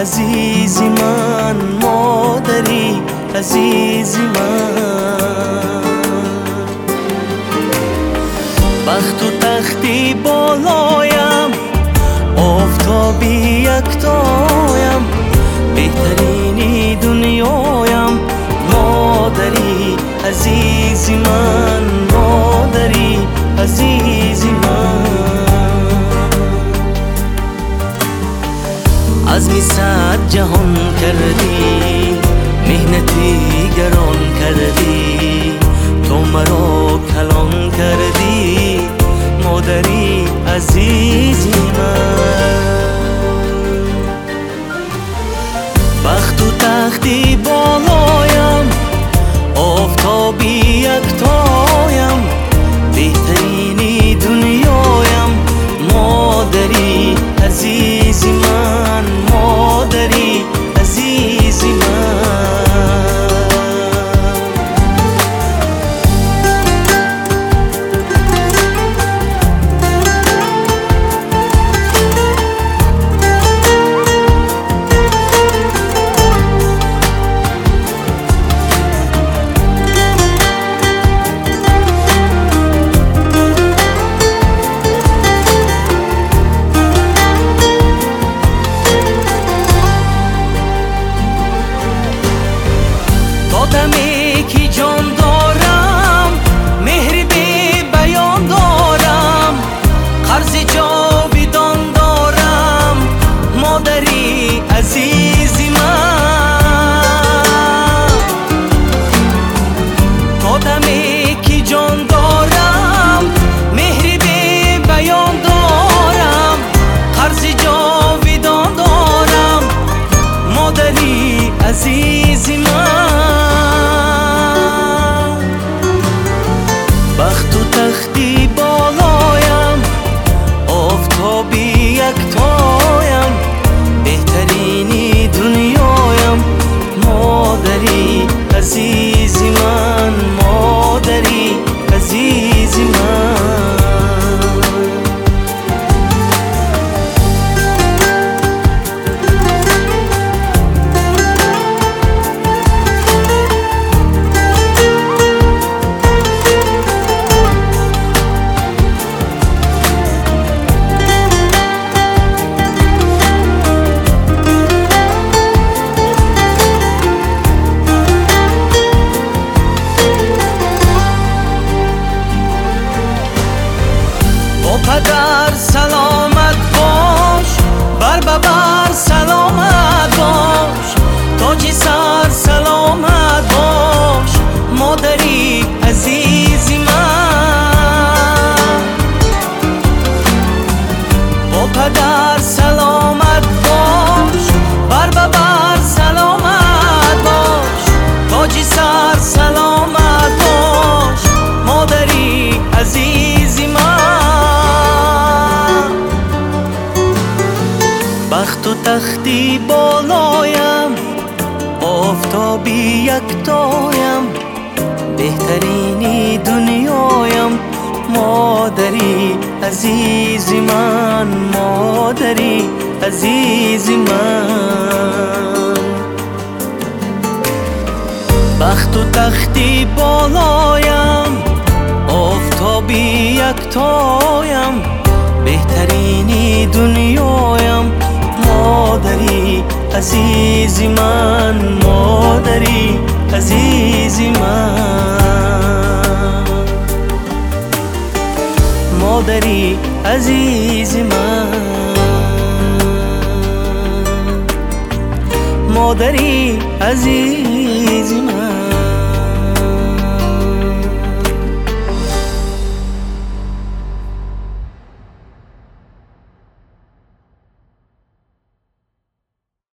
عزیزی من، مادری عزیزی من. بخت و تختی بالایم، آفتابی یکتایم، بهترینی دنیایم، مادری عزیزی من، مادری عزیزی من. عزمی صد جهان کردی، مهنتی گران کردی، تو مرا کلان کردی، مادری عزیزی من. بخت و تختی بالایم، آفتابی یکتایم، بهترینی دنیایم، مادری عزیزی من، مادری عزیزی من. آدمی که جان دارم، مهر بی بیان دارم، قرض جاویدان دارم، مادری عزیزی من. آدمی که جان دارم، مهر بی بیان دارم، قرض جاویدان دارم، مادری عزیزی من. بخت و تختی بالایم، آفتابی یکتایم، بهترینی دنیایم، مادری عزیزی من، مادری عزیزی من. پدر سلامت باش، بر ببر سلامت باش، تاج سر سلامت باش، مادری عزیزی من. با پدر سلامت باش، بر ببر سلامت باش، تاج سر سلامت باش، مادری عزیزی من. بخت و تختی بالایم، آفتابی یکتایم، بهترینی دنیایم، مادری عزیزی من، مادری عزیزی من. بخت و تختی بالایم، آفتابی یکتایم، بهترینی دنیایم، مادری عزیزی من، مادری عزیزی من. مادری عزیزی من، مادری عزیزی من.